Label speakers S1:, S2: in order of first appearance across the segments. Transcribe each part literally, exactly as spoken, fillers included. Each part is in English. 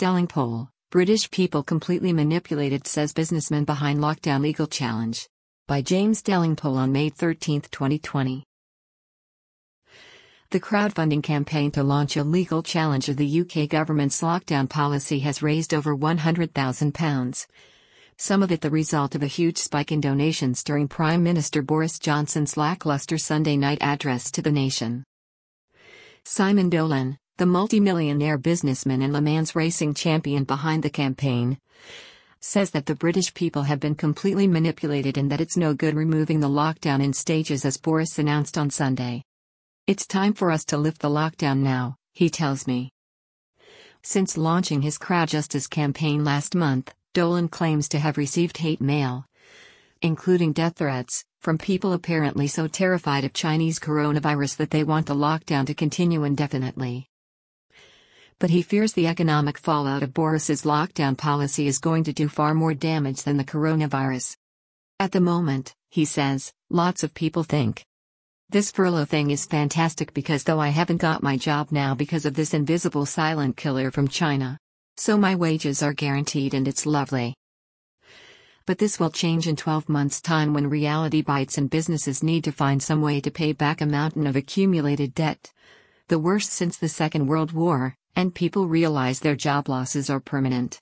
S1: Delingpole, British people completely manipulated, says businessman behind lockdown legal challenge. By James Delingpole on May thirteenth, twenty twenty. The crowdfunding campaign to launch a legal challenge of the U K government's lockdown policy has raised over one hundred thousand pounds. Some of it the result of a huge spike in donations during Prime Minister Boris Johnson's lackluster Sunday night address to the nation. Simon Dolan, the multi-millionaire businessman and Le Mans racing champion behind the campaign, says that the British people have been completely manipulated and that it's no good removing the lockdown in stages as Boris announced on Sunday. "It's time for us to lift the lockdown now," he tells me. Since launching his Crowd Justice campaign last month, Dolan claims to have received hate mail, including death threats, from people apparently so terrified of Chinese coronavirus that they want the lockdown to continue indefinitely. But he fears the economic fallout of Boris's lockdown policy is going to do far more damage than the coronavirus. At the moment, he says, lots of people think this furlough thing is fantastic because though I haven't got my job now because of this invisible silent killer from China, so my wages are guaranteed and it's lovely. But this will change in twelve months' time when reality bites and businesses need to find some way to pay back a mountain of accumulated debt, the worst since the Second World War, and people realize their job losses are permanent.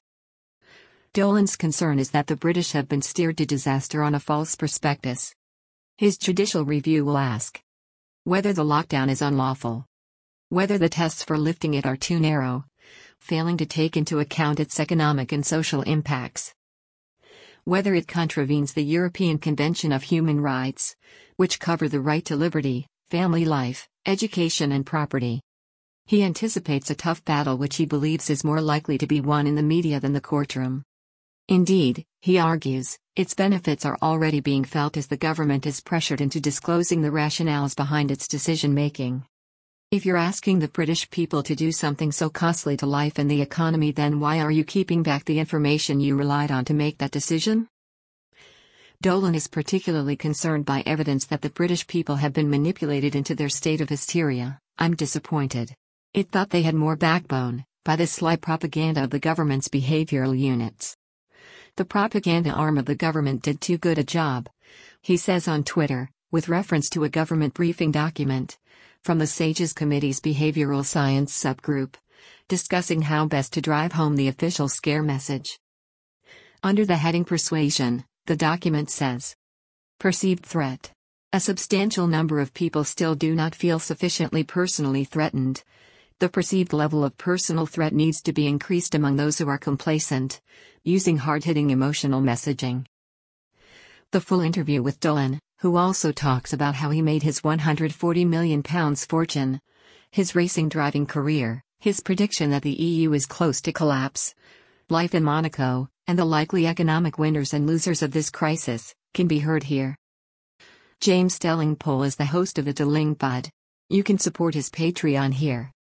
S1: Dolan's concern is that the British have been steered to disaster on a false prospectus. His judicial review will ask whether the lockdown is unlawful, whether the tests for lifting it are too narrow, failing to take into account its economic and social impacts, whether it contravenes the European Convention of Human Rights, which cover the right to liberty, family life, education and property. He anticipates a tough battle which he believes is more likely to be won in the media than the courtroom. Indeed, he argues, its benefits are already being felt as the government is pressured into disclosing the rationales behind its decision-making. If you're asking the British people to do something so costly to life and the economy, then why are you keeping back the information you relied on to make that decision? Dolan is particularly concerned by evidence that the British people have been manipulated into their state of hysteria. "I'm disappointed. It thought they had more backbone," by the sly propaganda of the government's behavioral units. "The propaganda arm of the government did too good a job," he says on Twitter, with reference to a government briefing document from the SAGES Committee's Behavioral Science subgroup, discussing how best to drive home the official scare message. Under the heading Persuasion, the document says, "Perceived threat. A substantial number of people still do not feel sufficiently personally threatened. The perceived level of personal threat needs to be increased among those who are complacent, using hard-hitting emotional messaging." The full interview with Dolan, who also talks about how he made his one hundred forty million pounds fortune, his racing driving career, his prediction that the E U is close to collapse, life in Monaco, and the likely economic winners and losers of this crisis, can be heard here. James Delingpole is the host of the Deling Pod. You can support his Patreon here.